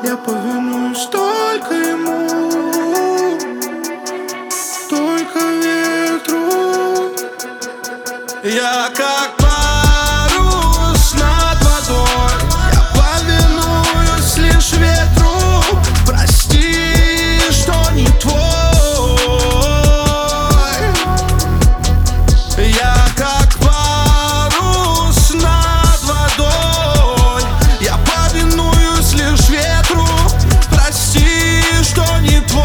Я повинуюсь только ему, только ветру. Я как парус над водой, я повинуюсь лишь ветру. Прости, что не твой. Я как парус над водой, я повинуюсь лишь ветру. Прости, что не твой.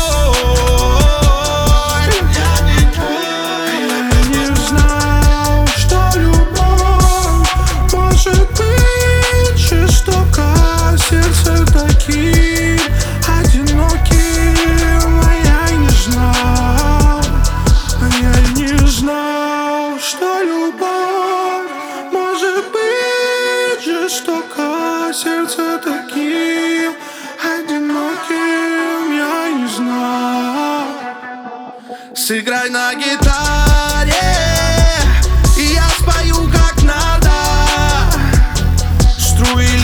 Я не твой. Я не знал, что любовь может быть жестока, сердце таким одиноким. А я не знал, что любовь может быть жестока, сердце таким одиноким. Я не знал. Сыграй на гитаре, и я спою как надо. Струи